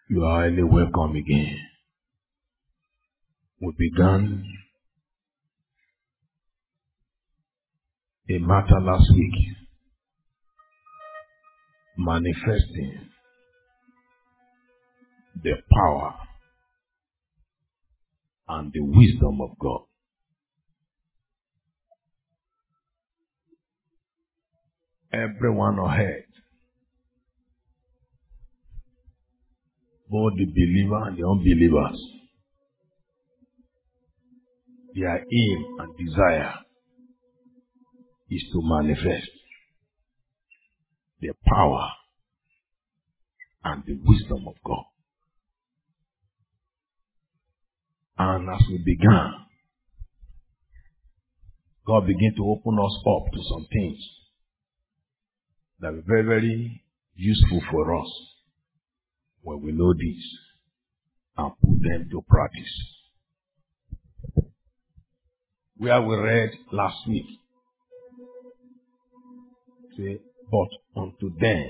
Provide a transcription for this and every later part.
You are highly welcome again. We began a matter last week, manifesting the power and the wisdom of God. Everyone on earth, both the believer and the unbelievers, their aim and desire is to manifest the power and the wisdom of God. And as we began, God began to open us up to some things that are very, very useful for us when we know this and put them to practice. Where we read last week, say, but unto them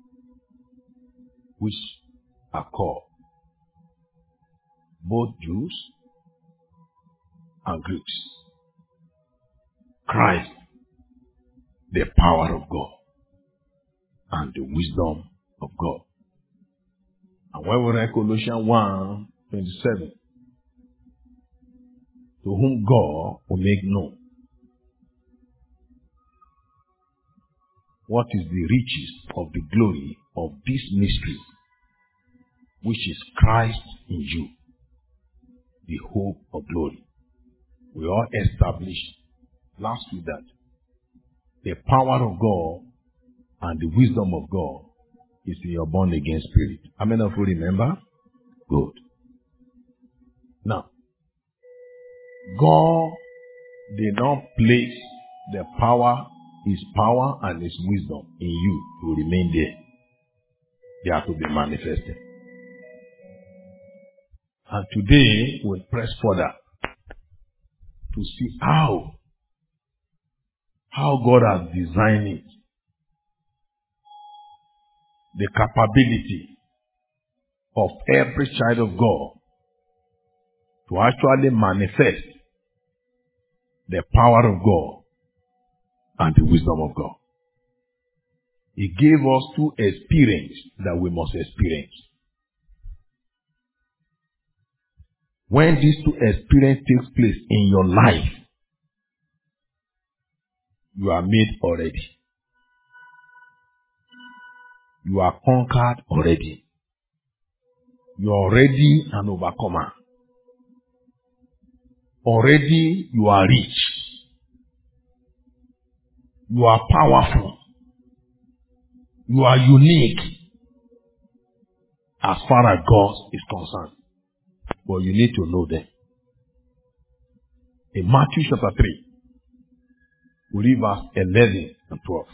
which are called, both Jews and Greeks, Christ, the power of God and the wisdom of God. And when we read Colossians 1:27, to whom God will make known what is the riches of the glory of this mystery, which is Christ in you, the hope of glory. We all established last week that the power of God and the wisdom of God is in your born again spirit. How many of you remember? Good. Now, God did not place the power, His power and His wisdom in you to remain there. They are to be manifested. And today we'll press further to see how God has designed it. The capability of every child of God to actually manifest the power of God and the wisdom of God. He gave us two experiences that we must experience. When these two experiences take place in your life, you are made already. You are conquered already. You are already an overcomer. Already you are rich. You are powerful. You are unique as far as God is concerned. But you need to know them. In Matthew chapter 3, we read verse 11 and 12.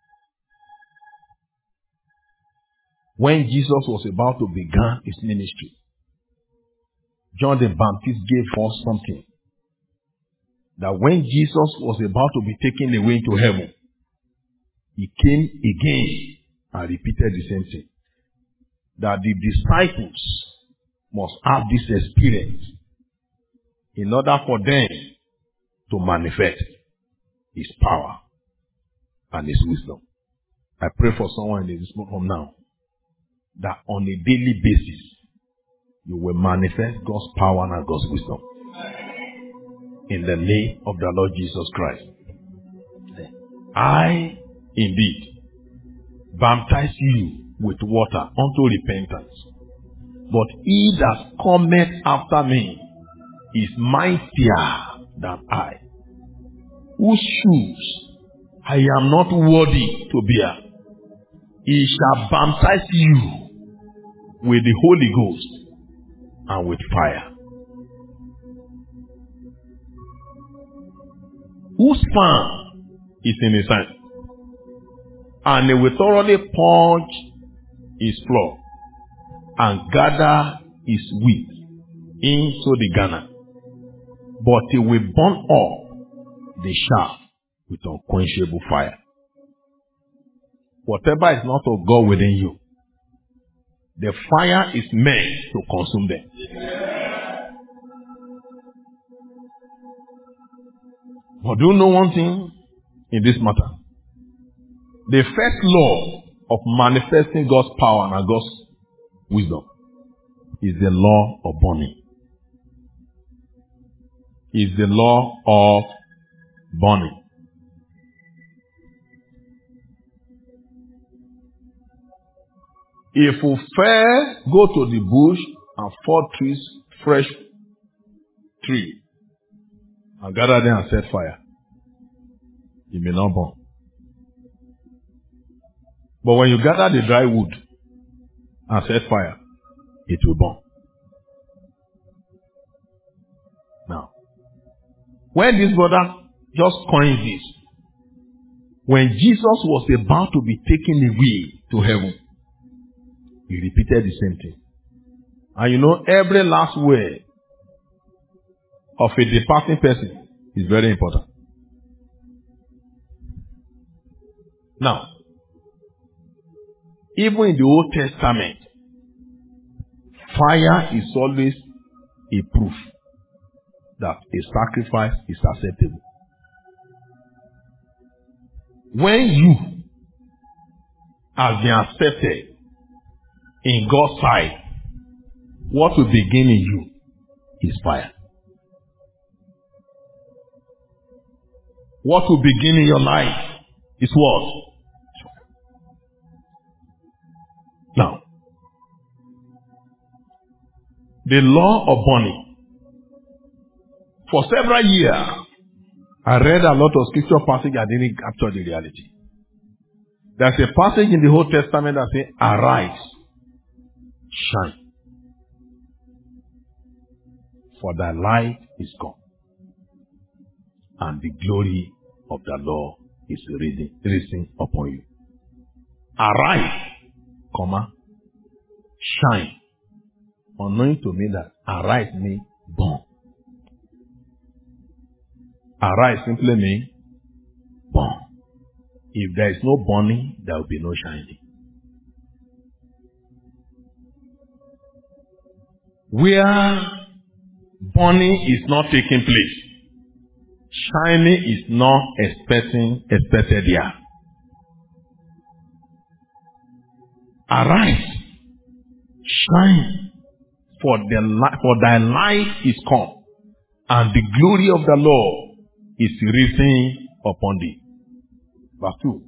When Jesus was about to begin his ministry, John the Baptist gave us something. That when Jesus was about to be taken away into heaven, he came again and repeated the same thing. That the disciples must have this experience in order for them to manifest his power and his wisdom. I pray for someone in this moment now that on a daily basis you will manifest God's power and God's wisdom. In the name of the Lord Jesus Christ. I indeed baptize you with water unto repentance. But he that cometh after me is mightier than I, whose shoes I am not worthy to bear. He shall baptize you with the Holy Ghost and with fire. Whose fan is in his hand, and he will thoroughly purge his floor and gather his wheat into the garner, but he will burn up the chaff with unquenchable fire. Whatever is not of God within you, The fire is meant to consume them. But do you know one thing in this matter? The first law of manifesting God's power and God's wisdom is the law of burning. Is the law of burning. If we fair go to the bush and fall trees, fresh tree, and gather them and set fire, it may not burn. But when you gather the dry wood and set fire, it will burn. Now, when this brother just coined this, when Jesus was about to be taken away to heaven, he repeated the same thing. And you know, every last word of a departing person is very important. Now, even in the Old Testament, fire is always a proof that a sacrifice is acceptable. When you have been accepted in God's sight, what will begin in you is fire. What will begin in your life is what? Now, the law of burning. For several years, I read a lot of scripture passages that didn't capture the reality. There's a passage in the Old Testament that says, arise, shine, for thy light is come, and the glory of the Lord is risen upon you. Arise, comma, shine. Unknowing to me that arise means burn. Arise simply means burn. If there is no burning, there will be no shining. Where burning is not taking place, shining is not expected here. Arise, shine, for thy light is come, and the glory of the Lord is risen upon thee. Verse 2.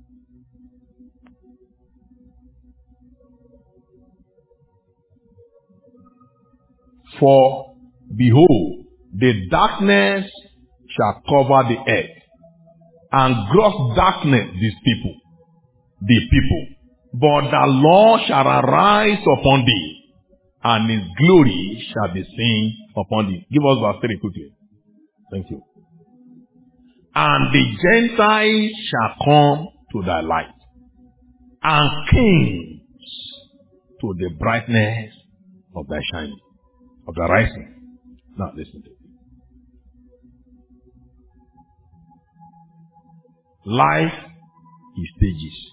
For behold, the darkness shall cover the earth, and gross darkness the people. But the Lord shall arise upon thee, and his glory shall be seen upon thee. Give us verse 3 quickly. Thank you. And the Gentiles shall come to thy light, and kings to the brightness of thy shining, of the rising. Now listen to me. Life is stages.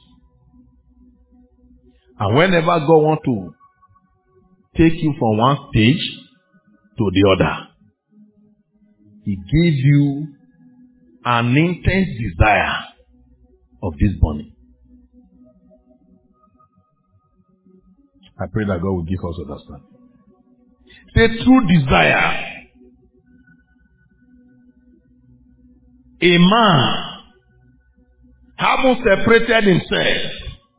And whenever God wants to take you from one stage to the other, he gives you an intense desire of this burning. I pray that God will give us understanding. Say true desire. A man having separated himself,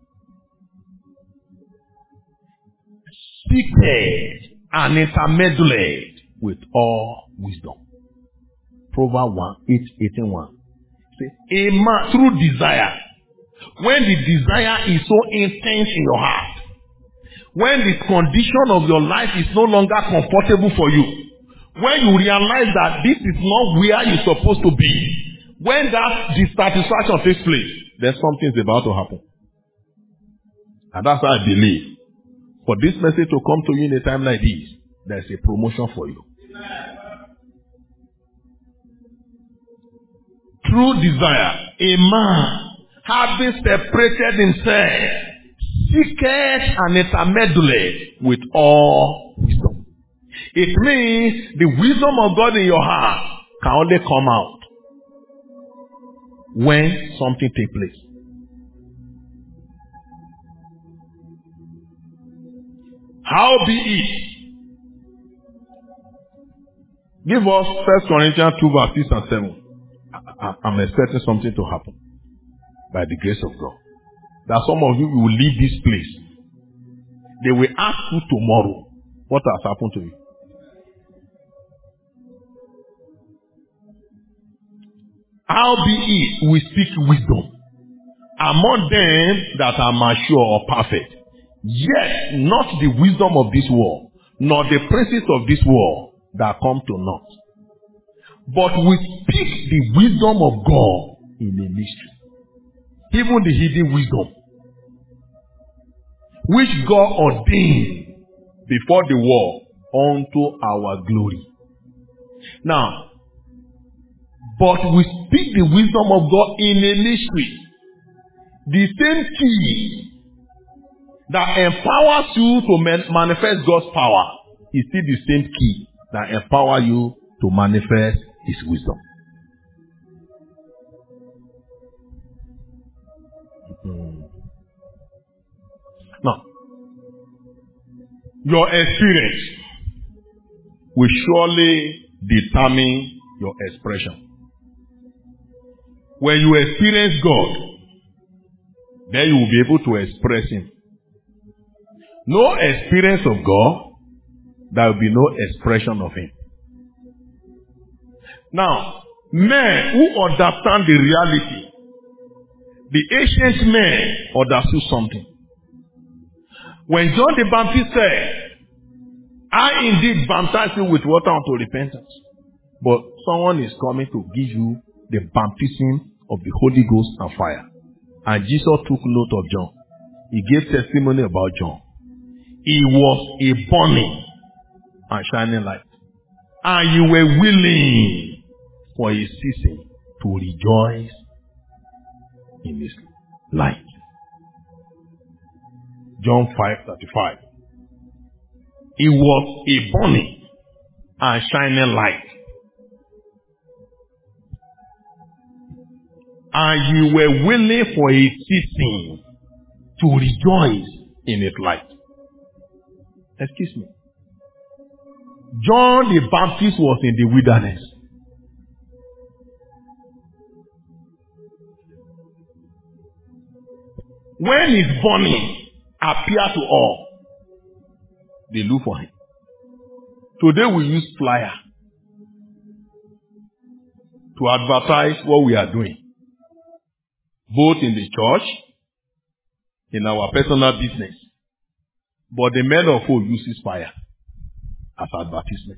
seated and intermeddled with all wisdom. Proverbs 18:1. A man through desire. When the desire is so intense in your heart, when the condition of your life is no longer comfortable for you, when you realize that this is not where you're supposed to be, when that dissatisfaction takes place, then something's about to happen. And that's why I believe, for this message to come to you in a time like this, there's a promotion for you. True desire. A man having separated himself, seeketh and intermeddleth with all wisdom. It means the wisdom of God in your heart can only come out when something takes place. How be it? Give us 1 Corinthians 2 verse 6 and 7. I'm expecting something to happen by the grace of God. That some of you will leave this place. They will ask you tomorrow what has happened to you. Howbeit we speak wisdom among them that are mature or perfect, yet not the wisdom of this world, nor the princes of this world that come to naught. But we speak the wisdom of God in a mystery, even the hidden wisdom, which God ordained before the world unto our glory. Now, but we speak the wisdom of God in a mystery. The same key that empowers you to manifest God's power is still the same key that empowers you to manifest His wisdom. Now, your experience will surely determine your expression. When you experience God, then you will be able to express Him. No experience of God, there will be no expression of Him. Now, men who understand the reality, the ancient men understood something. When John the Baptist said, I indeed baptize you with water unto repentance, but someone is coming to give you the baptism of the Holy Ghost and fire. And Jesus took note of John. He gave testimony about John. He was a burning and shining light. And you were willing for a season to rejoice in His light. John 5:35. He was a burning and shining light. And you were willing for a season to rejoice in His light. Excuse me. John the Baptist was in the wilderness. When his burning appeared to all, they look for him. Today we use flyer to advertise what we are doing, both in the church, in our personal business. But the men of old uses fire as advertisement.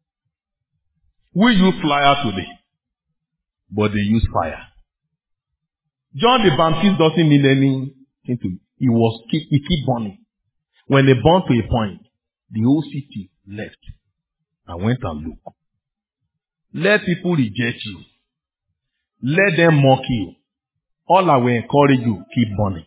We use flyer today, but they use fire. John the Baptist doesn't mean anything to it. He keep burning. When they burned to a point, the whole city left and went and looked. Let people reject you. Let them mock you. All I will encourage you, keep burning.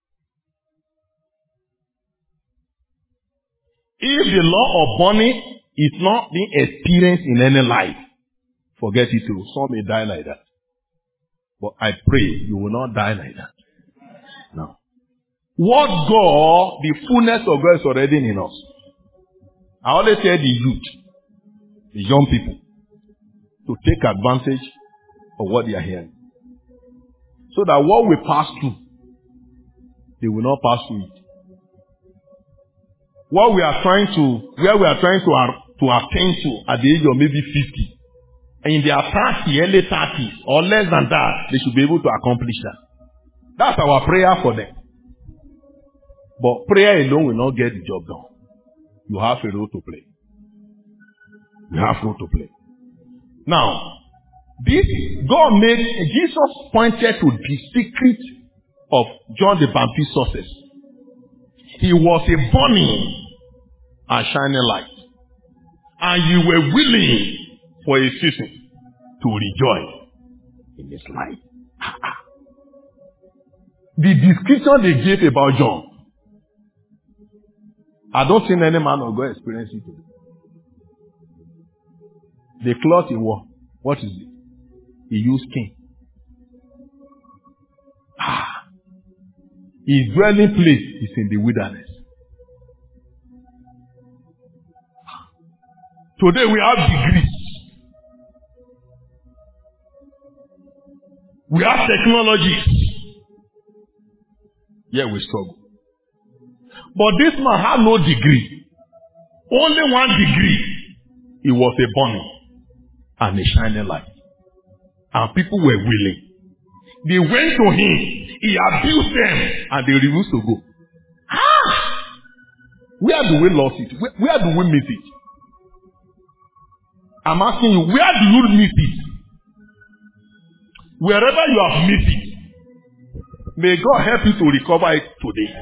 If the law of burning is not being experienced in any life, forget it too. Some may die like that. But I pray you will not die like that. No. What God, the fullness of God is already in us. I always tell the youth, the young people, to take advantage of what they are hearing. So that what we pass through, they will not pass through it. What we are trying to, where we are trying to attain to at the age of maybe 50, and in their 30, early 30s, or less than that, they should be able to accomplish that. That's our prayer for them. But prayer alone will not get the job done. You have a role to play. You have a role to play. Now, Jesus pointed to the secret of John the Baptist's success. He was a burning and shining light. And you were willing for a season to rejoice in His light. The description they gave about John I don't think any man of God experience it today. The cloth he wore, what is it? He used skin. His dwelling place is in the wilderness. Today we have degrees. We have technologies. Yeah, we struggle. But this man had no degree. Only one degree. He was a burning and a shining light. And people were willing. They went to him. He abused them. And they refused to go. Where do we lose it? Where do we miss it? I'm asking you, where do you miss it? Wherever you have missed it, may God help you to recover it today.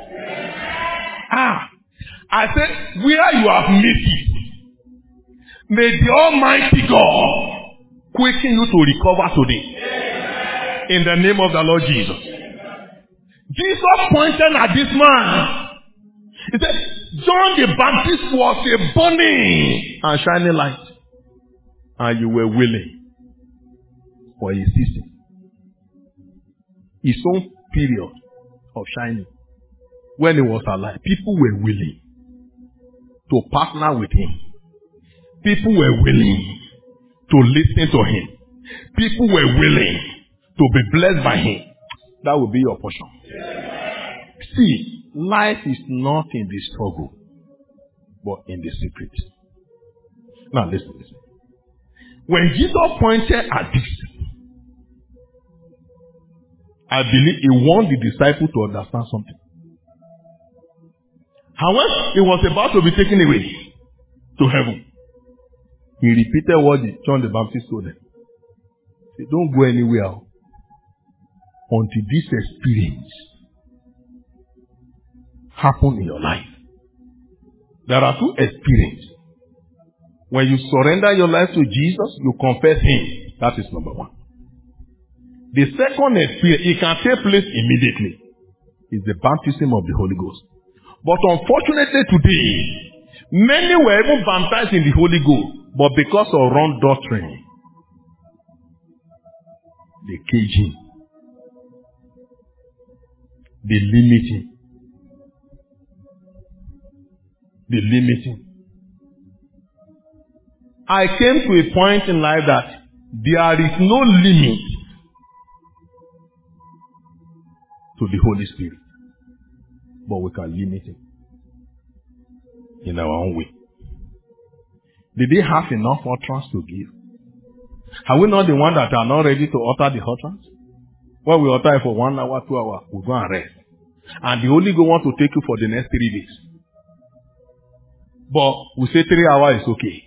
I said, where you have missed it, may the Almighty God quicken you to recover today. In the name of the Lord Jesus. Jesus pointed at this man. He said, John the Baptist was a burning and shining light. And you were willing for his season. His own period of shining. When he was alive, people were willing to partner with him. People were willing to listen to him. People were willing to be blessed by him. That will be your portion. See, life is not in the struggle, but in the secret. Now listen. When Jesus pointed at this, I believe he wanted the disciple to understand something. However, he was about to be taken away to heaven. He repeated what John the Baptist told them. He said, don't go anywhere until this experience happen in your life. There are two experiences. When you surrender your life to Jesus, you confess him. That is number one. The second experience, it can take place immediately, is the baptism of the Holy Ghost. But unfortunately today, many were even baptized in the Holy Ghost, but because of wrong doctrine, they cage him. They limit him. They limit him. I came to a point in life that there is no limit to the Holy Spirit. But we can limit him in our own way. Did they have enough utterance to give? Are we not the one that are not ready to utter the utterance? When we utter it for 1 hour, 2 hours, we go and rest. And the Holy Ghost want to take you for the next 3 days. But we say 3 hours is okay.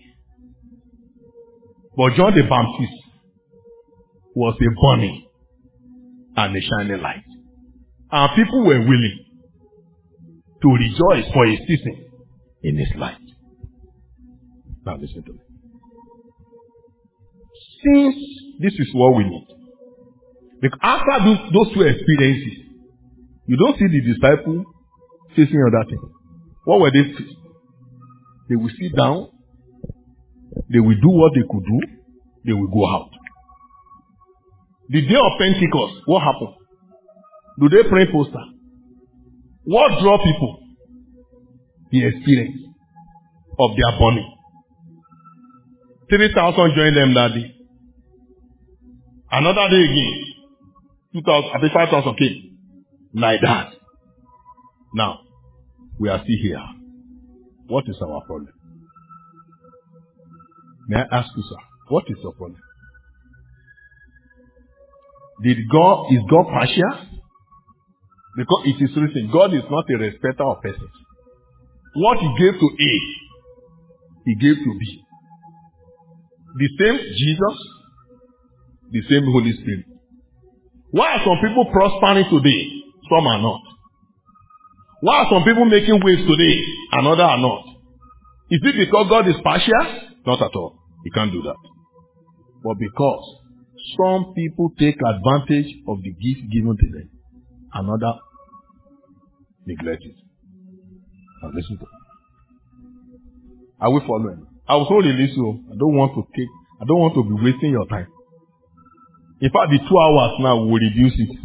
But John the Baptist was a burning and a shining light. And people were willing to rejoice for a season in his light. Now listen to me. Since this is what we need, because after those two experiences, you don't see the disciples facing other things. What were they facing? They will sit down, they will do what they could do, they will go out. The day of Pentecost, what happened? Do they pray poster? What draw people? The experience of their burning. 3,000 joined them that day. Another day again, 2,000, I think 5,000 came. Like that. Now, we are still here. What is our problem? May I ask you, sir, what is your problem? Is God partial? Because it is written, God is not a respecter of persons. What he gave to A, he gave to B. The same Jesus, the same Holy Spirit. Why are some people prospering today? Some are not. Why are some people making waves today and others are not? Is it because God is partial? Not at all. He can't do that. But because some people take advantage of the gift given to them, another neglect it. Now listen to me. I will follow him. I will so release you. I don't want to be wasting your time. In fact, the 2 hours now we will reduce it.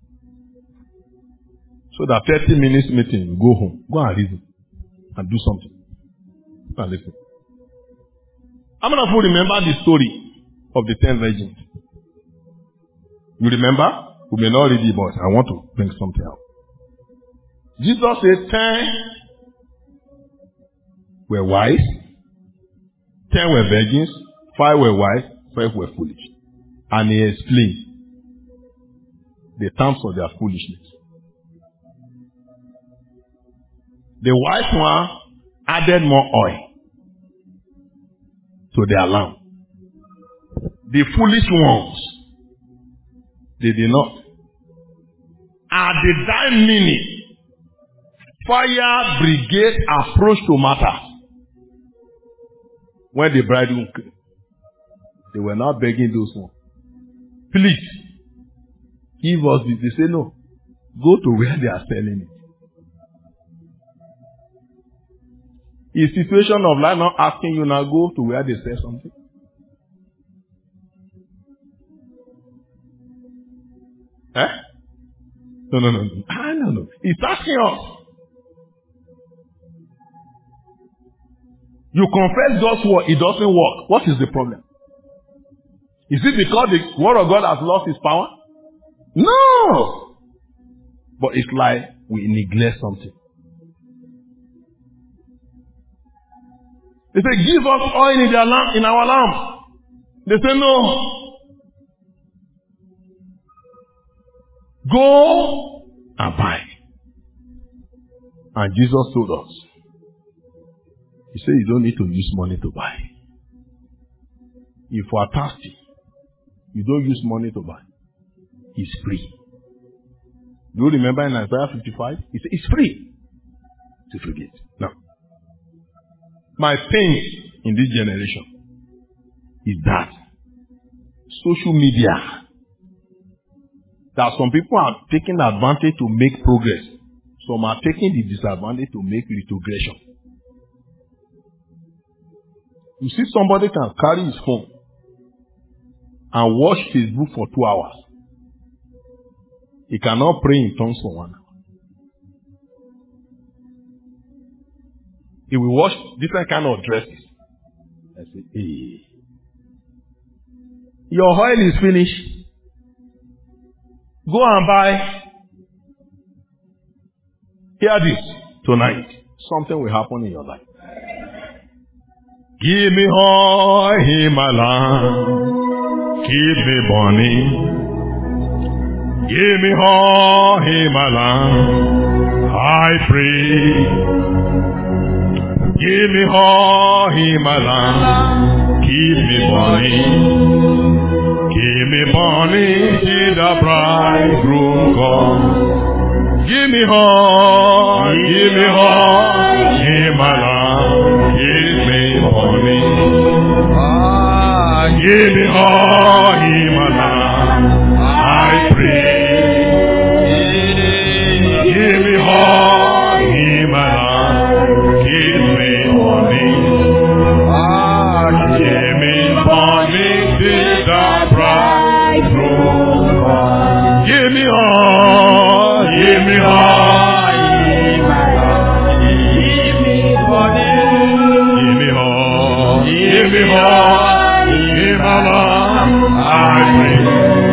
So that 30 minutes meeting, you go home. Go and reason. And do something. And listen. How many of you remember the story of the 10 virgins? You remember? We may not read it, but I want to bring something out. Jesus said 10 were wise, 10 were virgins, 5 were wise, 5 were foolish. And he explained the terms of their foolishness. The wise one added more oil to their lamp. The foolish ones, they did not. At the dying minute, fire brigade approached to matter. When the bridegroom came, they were not begging those ones. Please, give us this. They say no. Go to where they are selling it. Is situation of life not asking you now go to where they sell something? Eh? No. It's asking us. You confess God's word, it doesn't work. What is the problem? Is it because the word of God has lost its power? No. But it's like we neglect something. They say, give us oil in our lamp. They say, no. Go and buy. And Jesus told us. He said, you don't need to use money to buy. If you are thirsty, you don't use money to buy. It's free. Do you remember in Isaiah 55? He said, it's free to forget. Now, my pain in this generation is that social media, that some people are taking advantage to make progress. Some are taking the disadvantage to make retrogression. You see somebody can carry his phone and watch Facebook for 2 hours. He cannot pray in tongues for 1 hour. He will watch different kind of dresses. I say, hey. Your oil is finished. Go and buy. Hear this tonight. Something will happen in your life. Give me oil in my lamp. Keep me burning. Give me oil in my lamp. I pray. Give me oil in my lamp. Keep me burning. Give me burning till the bridegroom comes. Give me oil in my lamp. Keep me burning. Give me oil in my lamp. I pray. Give me oil in my lamp. Keep me burning. Give me burning till the bridegroom comes. Give me oil in my lamp. Keep me burning. Give me oil in my lamp. I pray.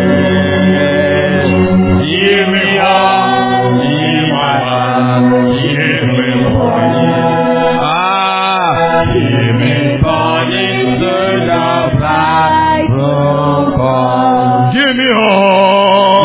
Give me oil in my lamp. Keep me burning. Give me burning till the bridegroom comes. Give me oil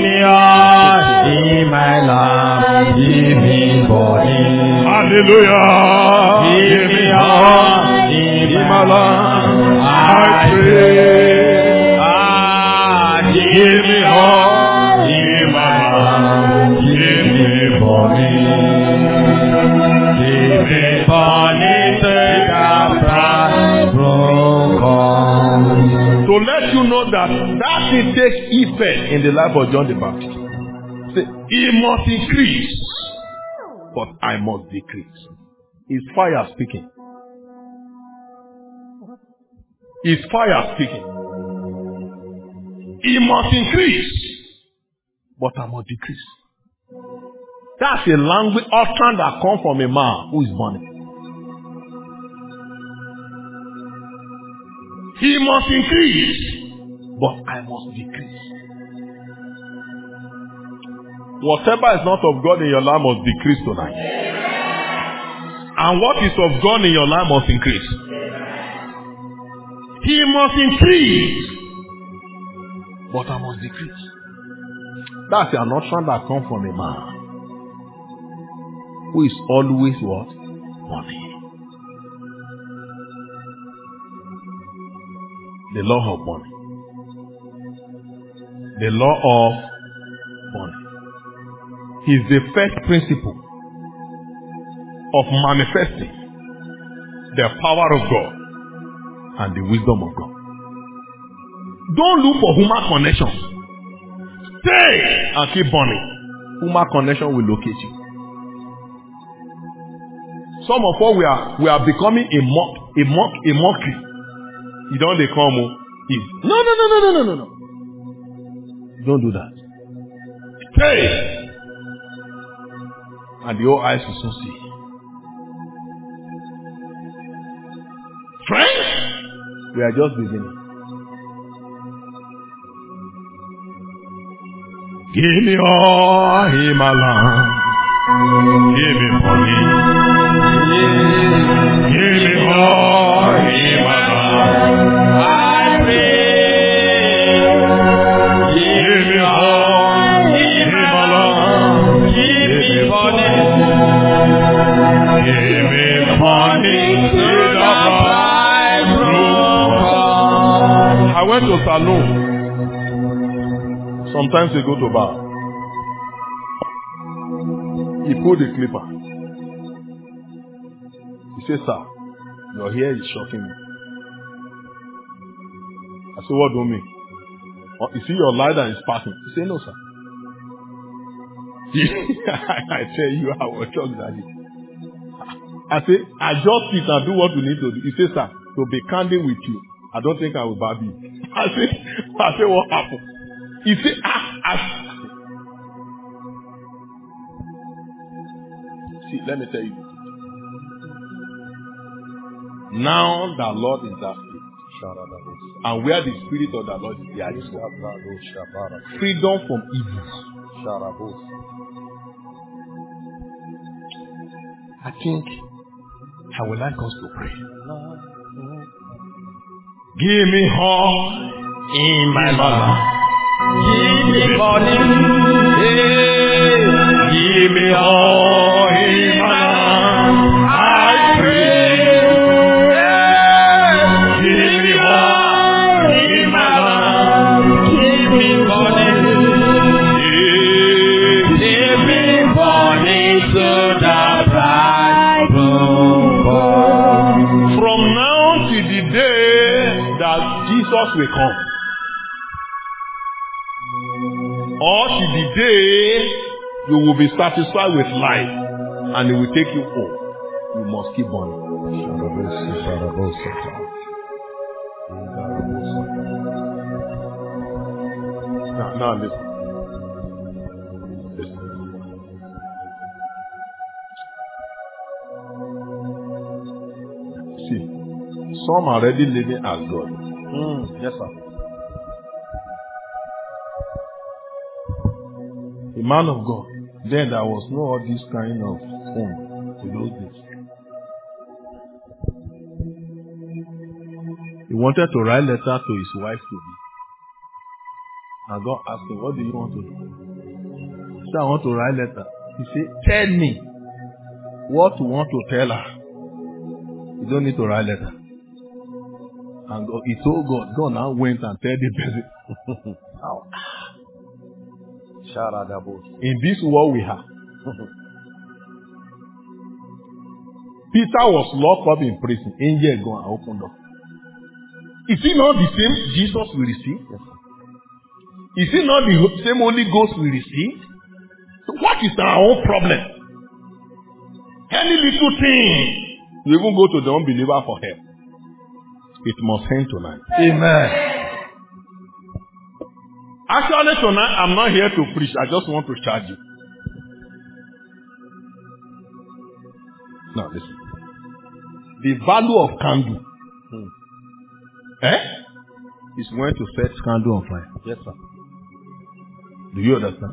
in my lamp. Give me burning. Hallelujah. Give me oil in my lamp. I pray. Give me oil in my lamp. Give me burning. Give me burning till the bridegroom comes. To let you know that thing takes effect in the life of John the Baptist. Say, he must increase, but I must decrease. It's fire speaking. It's fire speaking. It must increase, but I must decrease. That's a language utterance that comes from a man who is burning. He must increase, but I must decrease. Whatever is not of God in your life must decrease tonight. And what is of God in your life must increase. He must increase, but I must decrease. That's an utterance that comes from a man who is always what? Burning. The law of burning. The law of burning is the first principle of manifesting the power of God and the wisdom of God. Don't look for human connections. Stay and keep burning. Human connection will locate you. Some of us we are becoming a mockery. You don't they come no. Don't do that. Stay. And your eyes will soon see. Friends, we are just beginning. Give me all Himalayan. Give me money. Give me all Himalayan. I pray. Give me all Himalayan. Give me money. Give me money to the bridegroom. I went to Salon. Sometimes they go to bar. He pulled the clipper. He said, sir, your hair is shocking me. I said, what do you mean? Oh, you see your light and it's passing. He said, no, sir. I tell you, I was shocked that day. I said, I just sit and do what we need to do. He said, sir, to be candid with you, I don't think I will barb you. I said, what happened? He said, see, let me tell you. Now the Lord is that spirit. And where the spirit of the Lord is, there is freedom from evil. I think I would like us to pray. Give me all in my life. Give me money. Give me all in my life. I pray. Give me all in my life. Give me money. Give me money to the bridegroom. From now to the day that Jesus will come, or to the day you will be satisfied with life and it will take you home, you must keep on. Now listen. See, some are already living as God. Yes, sir. A man of God. Then there was no all this kind of phone in those days. He wanted to write letter to his wife to be. And God asked him, what do you want to do? He said, I want to write letter. He said, tell me what you want to tell her. You don't need to write letter. And God, he told God. God now went and told the person. In this world we have. Peter was locked up in prison. Angel go and open door. Is it not the same Jesus we receive? Yes. Is it not the same Holy Ghost we receive? So what is our own problem? Any little thing, we even go to the unbeliever for help. It must end tonight. Amen. Actually, tonight I'm not here to preach. I just want to charge you. Now listen. The value of candle is when to set candle on fire. Yes, sir. Do you understand?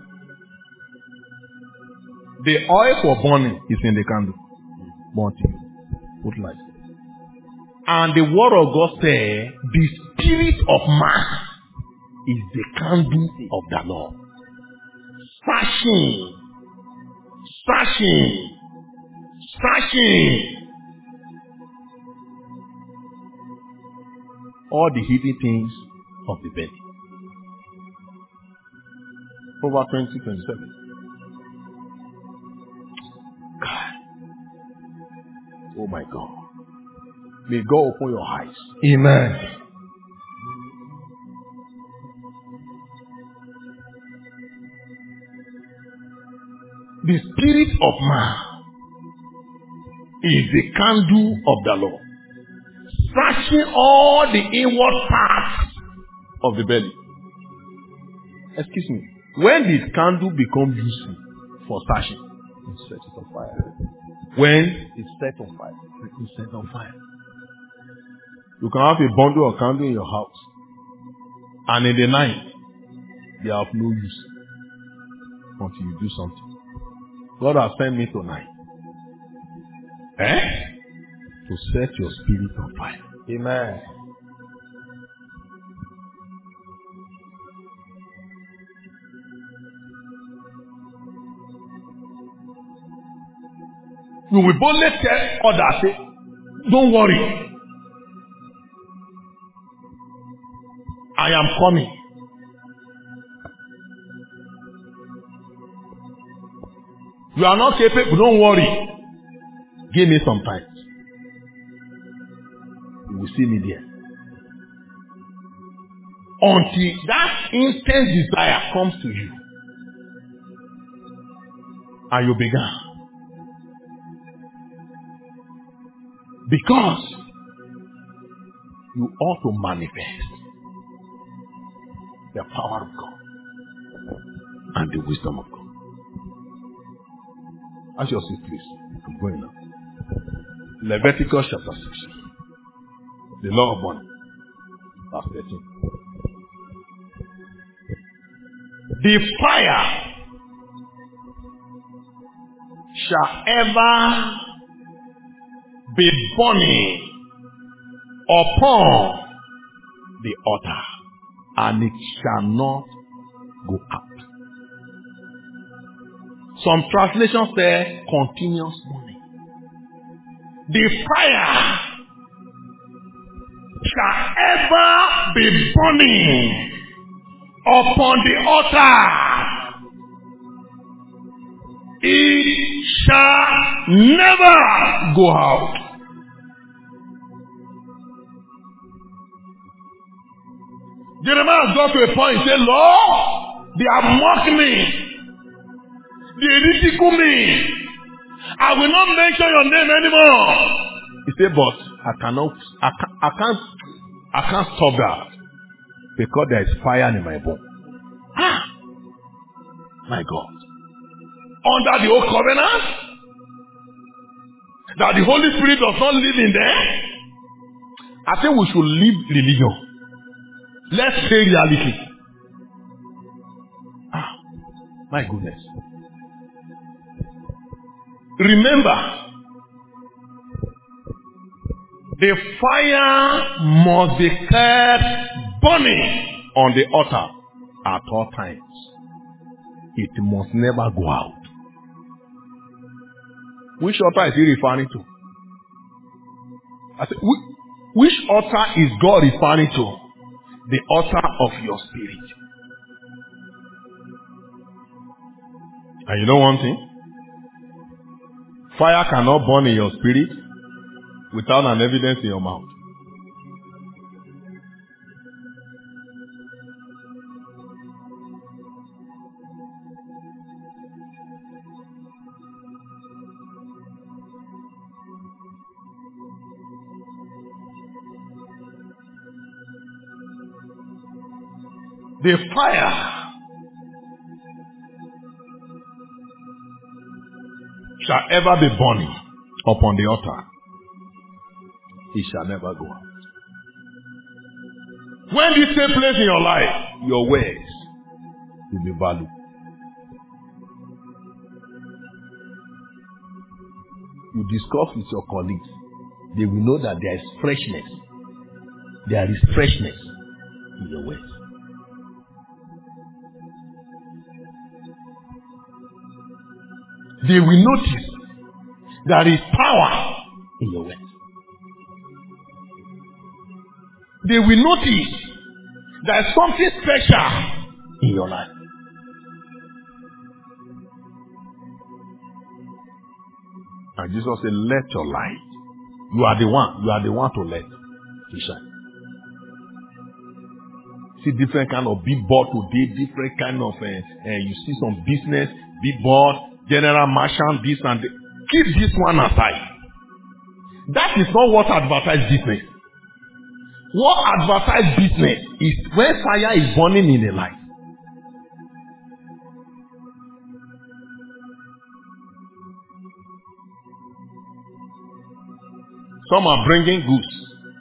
The oil for burning is in the candle. Burn it. Put light. And the word of God says, the spirit of man is the candle of the Lord. Searching. Searching. Searching. All the hidden things of the belly. Proverbs 20:27. Oh my God. May God open your eyes. Amen. The spirit of man is the candle of the Lord, searching all the inward parts of the belly. Excuse me. When did candle become useful for searching? Set it on fire. When It's set on fire. it's set on fire. You can have a bundle of candle in your house, and in the night they have no use until you do something. God has sent me tonight to set your spirit on fire. Amen. You will boldly tell others, say, don't worry. I am coming. You are not capable, don't worry. Give me some time. You will see me there. Until that intense desire comes to you. And you began. Because you ought to manifest the power of God and the wisdom of God. Ask your seat, please. I'm going now. Leviticus chapter 6. The law of one. Verse 13. The fire shall ever be burning upon the altar, and it shall not go out. Some translations say continuous burning. The fire shall ever be burning upon the altar. It shall never go out. Jeremiah got to a point and said, Lord, they have mocked me. They ridicule me. I will not mention your name anymore. He said, but I can't stop that. Because there is fire in my bone. My God. Under the old covenant, that the Holy Spirit does not live in them. I think we should leave religion. Let's say reality. My goodness. Remember, the fire must be kept burning on the altar at all times. It must never go out. Which altar is he referring to? I said, which altar is God referring to? The altar of your spirit. And you know one thing? Fire cannot burn in your spirit without an evidence in your mouth. The fire shall ever be burning upon the altar. It shall never go out. When this takes place in your life, your words will be valued. You discuss with your colleagues, they will know that there is freshness. There is freshness in your words. They will notice there is power in your words. They will notice there is something special in your life. And Jesus said, let your light. You are the one to let to shine. See different kind of billboard today, different kind of, you see some business, billboard, general merchant, this and that. Keep this one aside. That is not what advertise business. What advertise business is when fire is burning in a life. Some are bringing goods.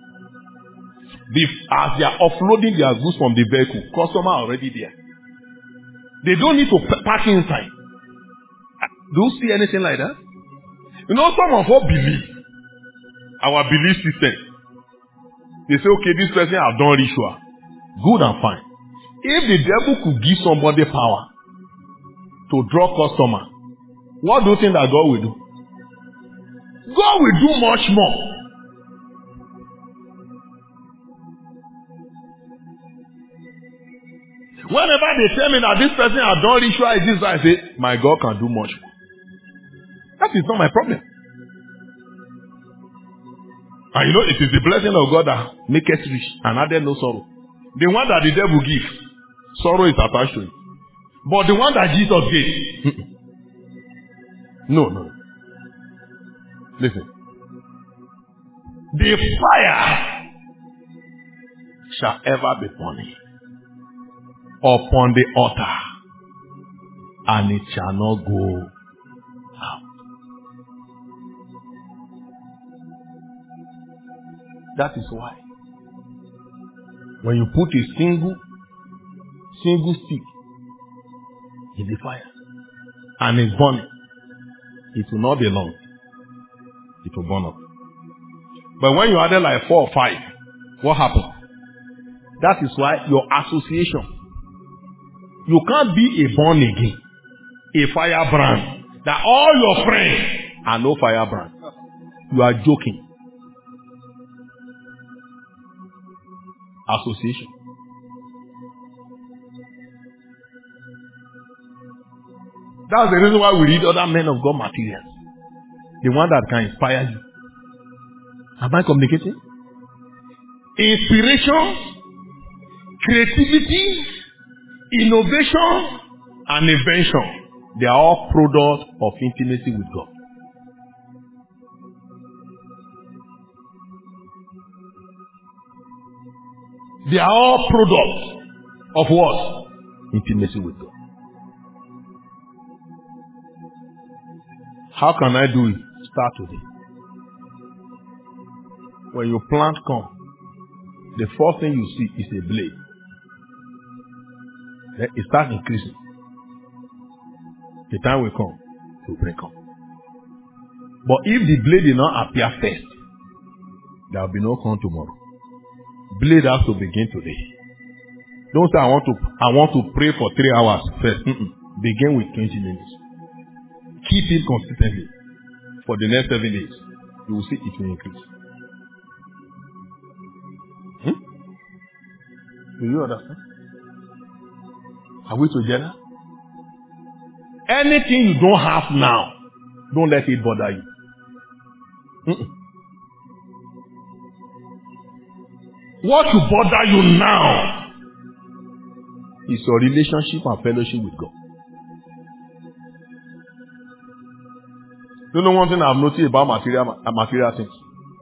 As they are offloading their goods from the vehicle, customer are already there. They don't need to park inside. Do you see anything like that? You know, some of us believe, our belief system. They say, okay, this person has done ritual. Good and fine. If the devil could give somebody power to draw customer, what do you think that God will do? God will do much more. Whenever they tell me that this person has done ritual, this I say, my God can do much more. That is not my problem. And you know, it is the blessing of God that maketh rich and addeth no sorrow. The one that the devil gives, sorrow is attached to it. But the one that Jesus gave, no. Listen. The fire shall ever be burning upon the altar, and it shall not go out. That is why when you put a single stick in the fire and it's burning, it will not be long. It will burn up. But when you add like 4 or 5, what happens? That is why your association, you can't be a born again, a firebrand, that all your friends are no firebrand. You are joking. Association. That's the reason why we read other men of God materials. The one that can inspire you. Am I communicating? Inspiration, creativity, innovation, and invention. They are all products of intimacy with God. They are all products of what? Intimacy with God. How can I do it? Start today. When you plant corn, the first thing you see is a blade. Then it starts increasing. The time will come to bring corn. But if the blade did not appear first, there will be no corn tomorrow. Blade has to begin today. Don't say I want to pray for 3 hours first. Begin with 20 minutes. Keep it consistently for the next 7 days. You will see it will increase. Do you understand? Are we together? Anything you don't have now, don't let it bother you. What will bother you now is your relationship and fellowship with God. You know one thing I've noticed about material things?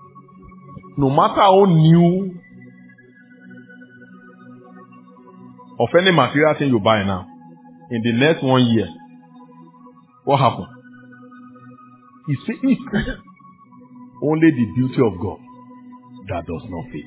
No matter how new of any material thing you buy now, in the next 1 year, what happened? He said, it's only the beauty of God that does not fade.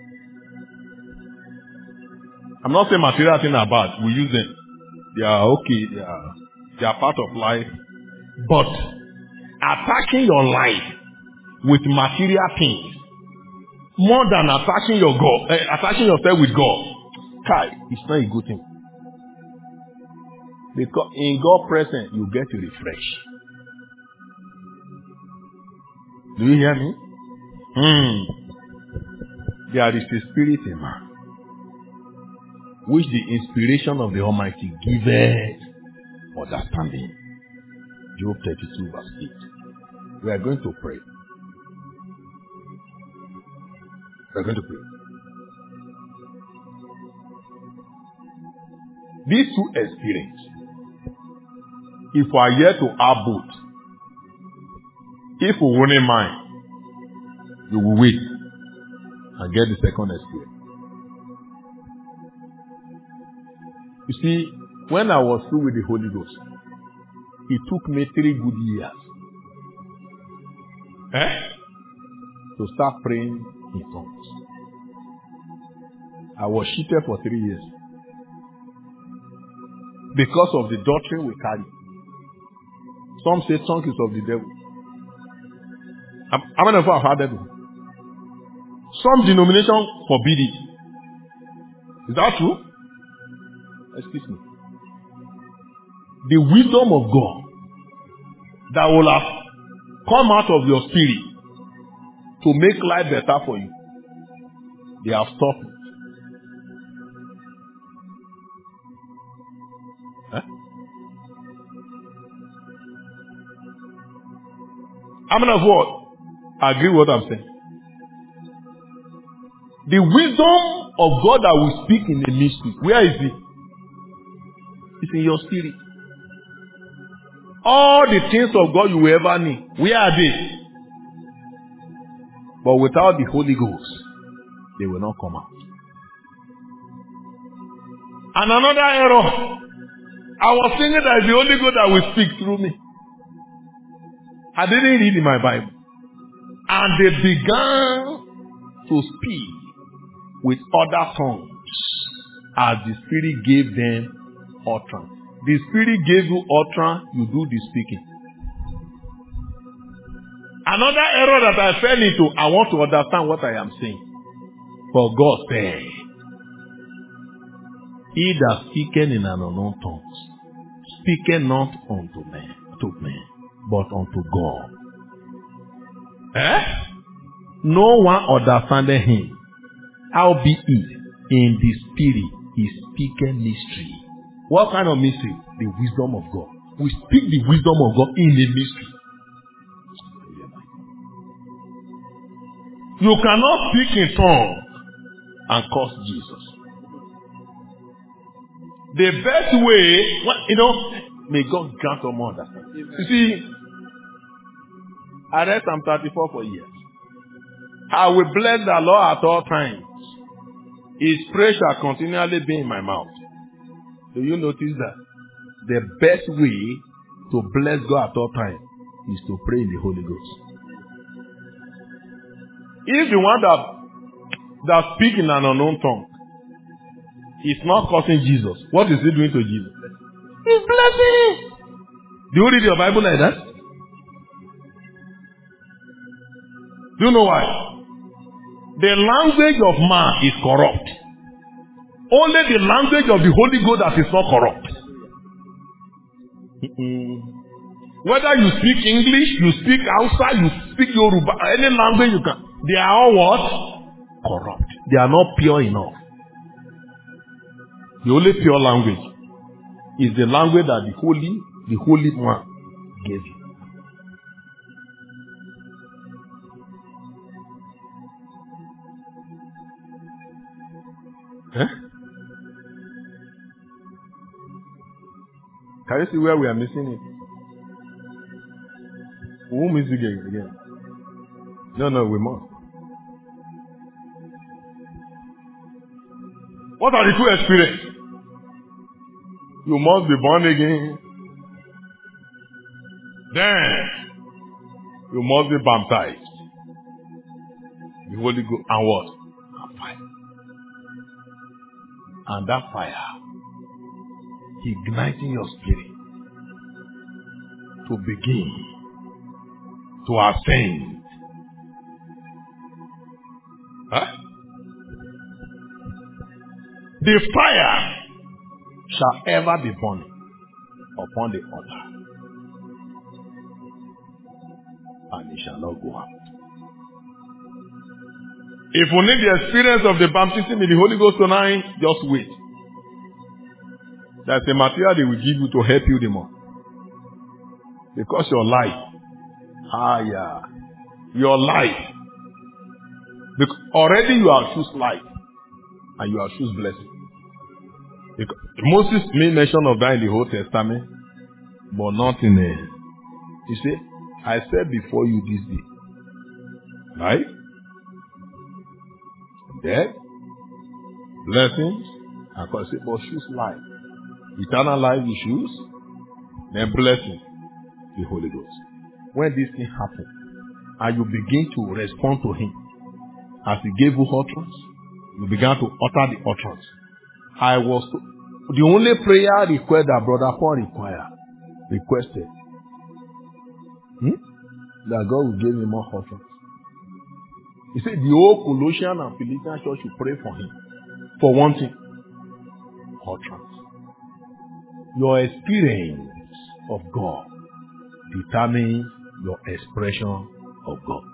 I'm not saying material things are bad. We use them. They are okay. They are part of life. But attacking your life with material things more than attaching yourself with God, it's not a good thing. Because in God's presence, you get to refresh. Do you hear me? There is a spirit in man, which the inspiration of the Almighty giveth understanding. Job 32 verse 8. We are going to pray. We are going to pray. These two experiences, if we are yet to have both, if we won't mind, you will wait and get the second experience. You see, when I was through with the Holy Ghost, it took me 3 good years to start praying in tongues. I was cheated for 3 years because of the doctrine we carry. Some say tongue is of the devil. How many of you have heard that? Some denomination forbid it. Is that true? Excuse me. The wisdom of God that will have come out of your spirit to make life better for you, they have stopped it. How many of you agree with what I'm saying? The wisdom of God that will speak in a mystery, where is it? It's in your spirit. All the things of God you will ever need, where are they? But without the Holy Ghost, they will not come out. And another error. I was thinking that it's the Holy Ghost that will speak through me. I didn't read in my Bible. And they began to speak with other tongues as the Spirit gave them utterance. The Spirit gave you utterance, you do the speaking. Another error that I fell into, I want to understand what I am saying. For God said, he that speaketh in an unknown tongue, speaketh not unto men, but unto God. No one understandeth him. Howbeit in the spirit he speaketh mystery. What kind of mystery? The wisdom of God. We speak the wisdom of God in the mystery. You cannot speak in tongues and curse Jesus. The best way, may God grant us more understanding. You see, I read Psalm 34 for years. I will bless the Lord at all times. His praise shall continually be in my mouth. Do you notice that? The best way to bless God at all times is to pray in the Holy Ghost. If the one that speaks in an unknown tongue is not cursing Jesus, what is he doing to Jesus? He's blessing him. Do you read your Bible like that? Do you know why? The language of man is corrupt. Only the language of the Holy Ghost that is not corrupt. Whether you speak English, you speak Hausa, you speak Yoruba, any language you can, they are all what? Corrupt. They are not pure enough. The only pure language is the language that the Holy One gave you. Can you see where we are missing it? We won't miss it again. No, we must. What are the two experiences? You must be born again. Then you must be baptized. The Holy Ghost and what? And fire. And that fire igniting your spirit to begin to ascend. Huh? The fire shall ever be burning upon the altar, and it shall not go out. If you need the experience of the baptism in the Holy Ghost tonight, just wait. There's a material they will give you to help you the more. Because your life, your life, because already you have choose life and you have choose blessing. Because Moses made mention of that in the Old Testament, but not in the. He said, I said before you this day, right? Death, blessings, and God said, but choose life. Eternal life you choose, then blessing, the Holy Ghost. When this thing happens, and you begin to respond to Him, as He gave you utterance, you began to utter the utterance. The only prayer request that Brother Paul requested, that God will give him more utterance. He said the whole Colossian and Philippian church should pray for him. For one thing, utterance. Your experience of God determines your expression of God.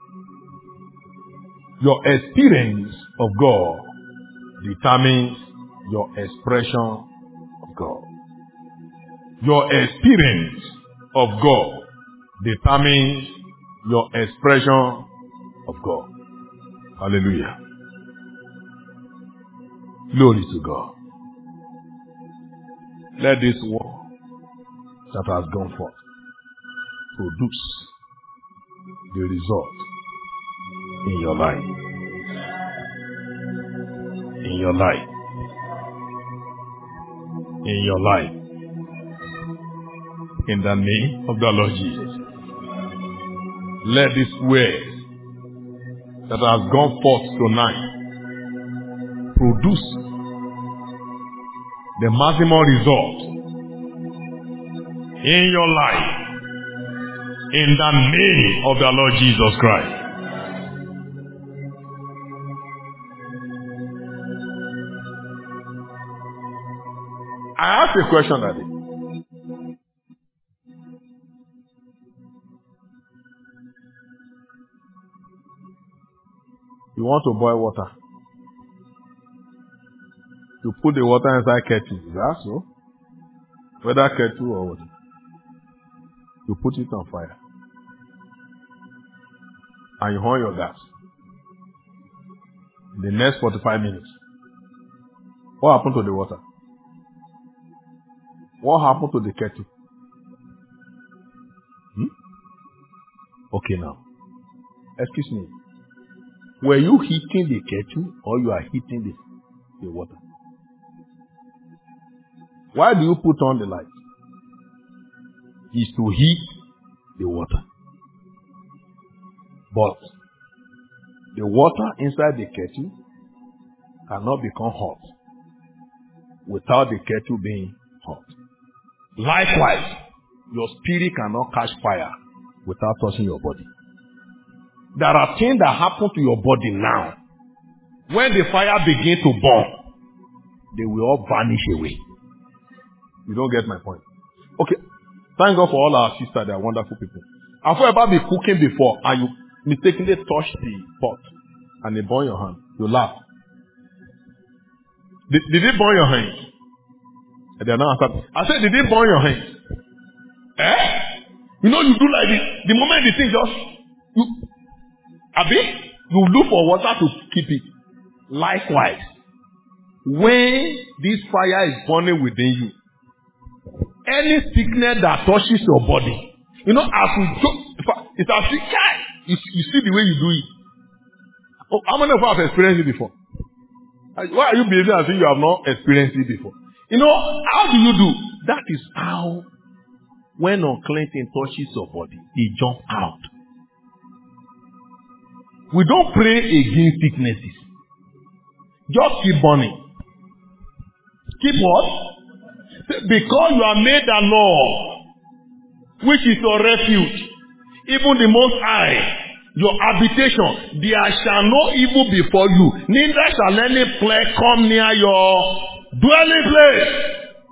Your experience of God determines your expression of God. Your experience of God determines your expression of God. Hallelujah. Glory to God. Let this word that has gone forth produce the result in your life. In your life. In your life. In the name of the Lord Jesus. Let this word that has gone forth tonight produce the maximum result in your life. In the name of the Lord Jesus Christ. I asked a question that day. You want to boil water. You put the water inside kettle. Is that so? Whether kettle or water. You put it on fire. And you on your gas. In the next 45 minutes. What happened to the water? What happened to the kettle? Okay now. Excuse me. Were you heating the kettle or you are heating the water? Why do you put on the light? Is to heat the water. But the water inside the kettle cannot become hot without the kettle being hot. Likewise, your spirit cannot catch fire without touching your body. There are things that happen to your body now. When the fire begins to burn, they will all vanish away. You don't get my point. Okay. Thank God for all our sisters. They are wonderful people. Have you ever been cooking before and you mistakenly touch the pot and they burn your hand? You laugh. Did it burn your hand? They are not answering. I said, did it burn your hand? Eh? You know, you do like this. The moment the thing you look for water to keep it. Likewise, when this fire is burning within you, any sickness that touches your body, you know, as we go, it's as if you see the way you do it. Oh, how many of us have experienced it before? Why are you behaving as if you have not experienced it before? You know, how do you do? That is how, when unclean thing touches your body, it jumps out. We don't pray against sicknesses. Just keep burning. Keep what? Because you are made a law, which is your refuge, even the Most High, your habitation, there shall no evil befall you, neither shall any plague come near your dwelling place.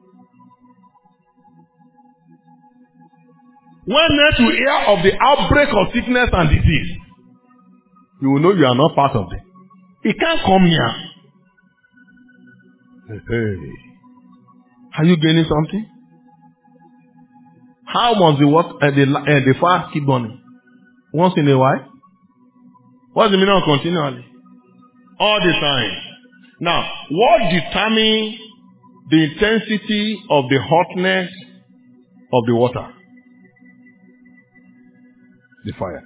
When next you hear of the outbreak of sickness and disease, you will know you are not part of them. It can't come near. Hey. Are you gaining something? How must the fire keep burning? Once in a while? What's the meaning of continually? All the time. Now, what determines the intensity of the hotness of the water? The fire.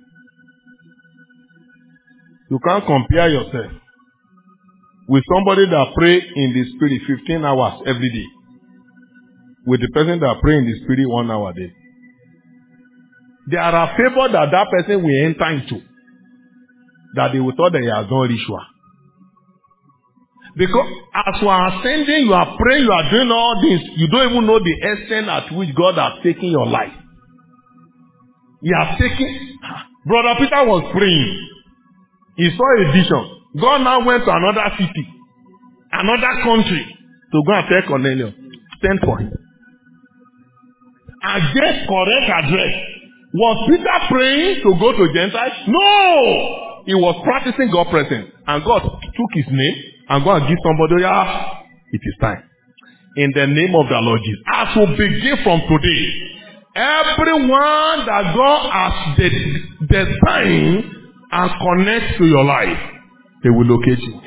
You can't compare yourself with somebody that pray in the spirit 15 hours every day with the person that pray in the spirit 1 hour a day. There are favor that person will enter into that they will thought that he has done ritual. Because as you are ascending, you are praying, you are doing all this, you don't even know the extent at which God has taken your life. He has taken. Brother Peter was praying. He saw a vision. God now went to another city, another country, to go and tell Cornelius, send for him. And get correct address. Was Peter praying to go to Gentiles? No! He was practicing God's presence. And God took his name and go and give somebody, it is time. In the name of the Lord Jesus. As we begin from today, everyone that God has designed and connects to your life, they will locate you.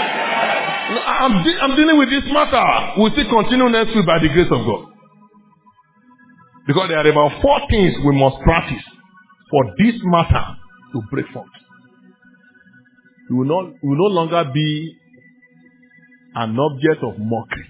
I'm dealing with this matter. We'll still continue next week by the grace of God. Because there are about 4 things we must practice for this matter to break forth. We will no longer be an object of mockery.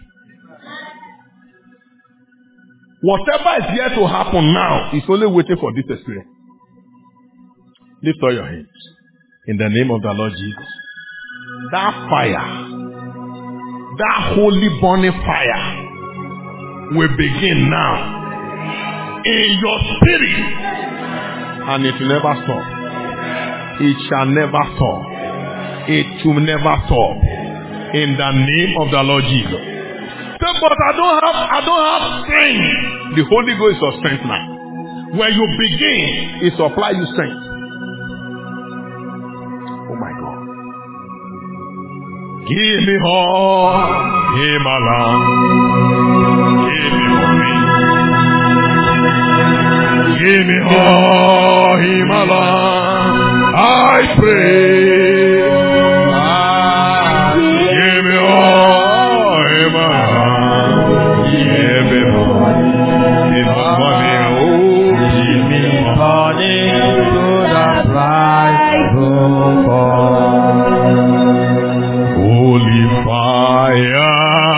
Whatever is yet to happen now is only waiting for this experience. Lift all your hands. In the name of the Lord Jesus. That fire, that holy burning fire will begin now. In your spirit. And it will never stop. It shall never stop. It will never stop. In the name of the Lord Jesus. Say, but I don't have strength. The Holy Ghost is your strength now. When you begin, it supply you strength. Oh my God. Give me all Him alone. Give me all. Give me all Him alone. I pray. Give me all Him alone. Give me money. Give me money. Oh, give me money to the bridegroom. Holy fire.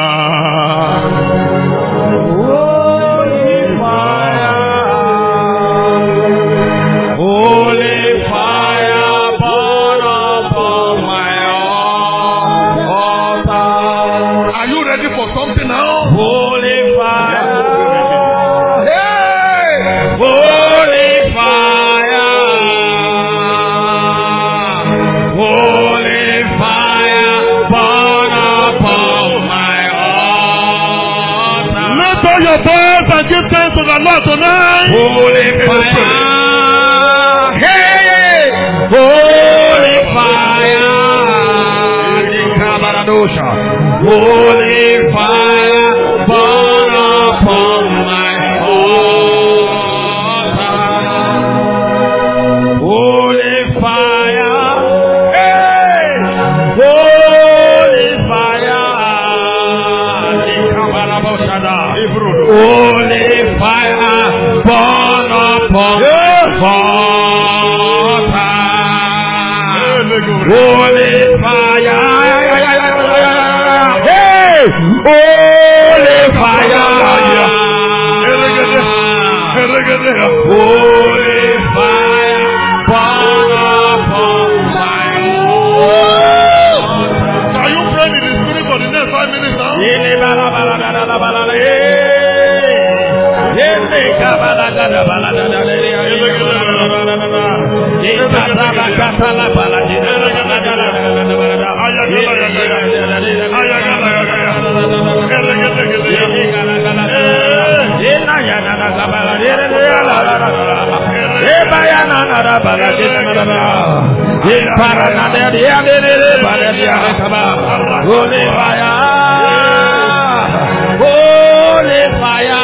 Give thanks to the Lord tonight. Holy fire. Hey! Holy fire. Holy fire. Burn upon my altar. Holy fire. Hey! Holy fire. Holy fire, burn upon the altar. Holy fire, hey! Holy Holy fire, burn upon my altar. Can you pray in the spirit for the next 5 minutes now? Holy fire, holy fire,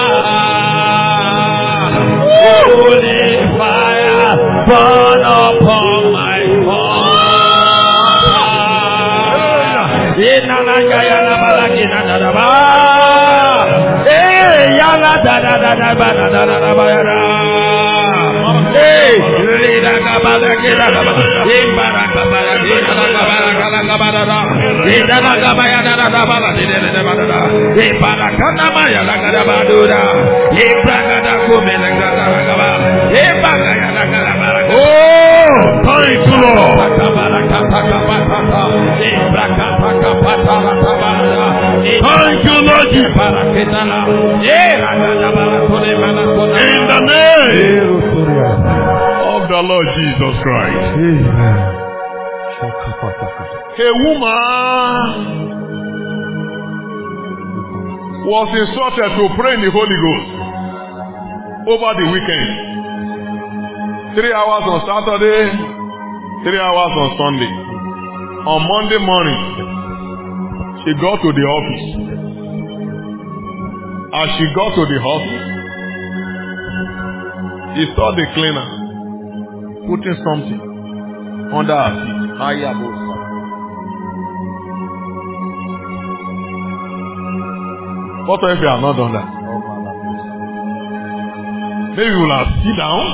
holy fire, burn upon my altar. Thank you, Lord Jesus. In the name of the Lord Jesus Christ. A woman was instructed to pray in the Holy Ghost over the weekend. 3 hours on Saturday, 3 hours on Sunday. On Monday morning, she got to the office. As she got to the office, she saw the cleaner putting something under her feet. What if you have not done that? Maybe you will have sit down.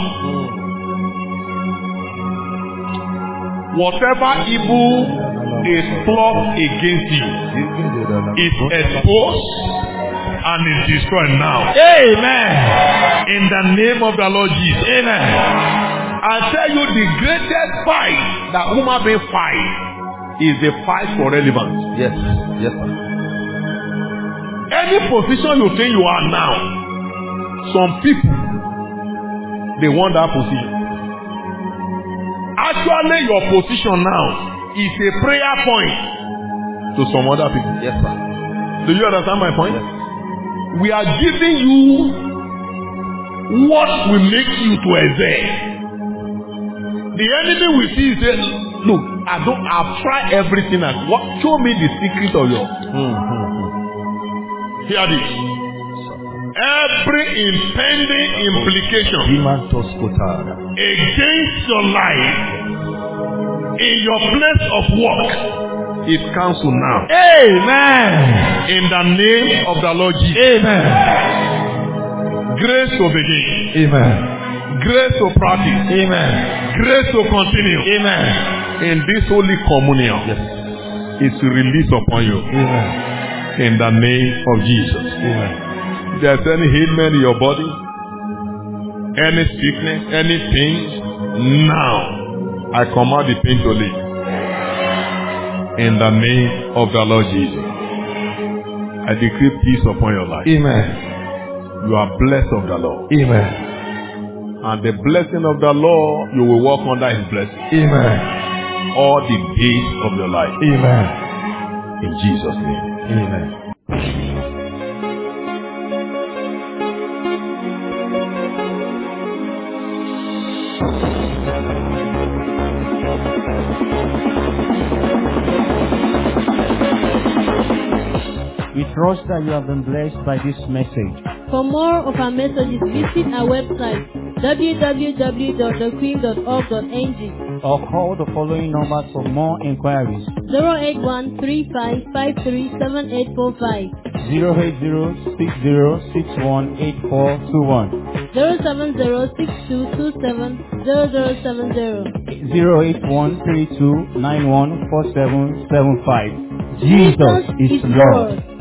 Whatever evil is plot against you is exposed and is destroyed now. Amen. In the name of the Lord Jesus. Amen. I tell you, the greatest fight that human being fight is the fight for relevance. Yes. Yes, sir. Any position you think you are now, some people, they want that position. Actually, your position now is a prayer point to some other people. Yes, sir. Do you understand my point? Yes. We are giving you what will make you to excel. The enemy will see you say, look, I've tried everything and what show me the secret of yours. Hear this. Every impending implication against your life in your place of work is cancelled now. Amen. In the name of the Lord Jesus. Amen. Grace to begin. Amen. Grace to practice. Amen. Grace to continue. Amen. In this holy communion, Yes. it's released upon you. Amen. In the name of Jesus. Amen. If there's any ailment in your body, any sickness, any pain, now I command the pain to leave. In the name of the Lord Jesus. I decree peace upon your life. Amen. You are blessed of the Lord. Amen. And the blessing of the Lord, you will walk under his blessing. Amen. All the days of your life. Amen. In Jesus' name. Amen. We trust that you have been blessed by this message. For more of our messages, visit our website www.thequeen.org.ng Or call the following numbers for more inquiries. 081-3553-7845 08060618421 070-6227-0070 08132914775. Jesus is Lord.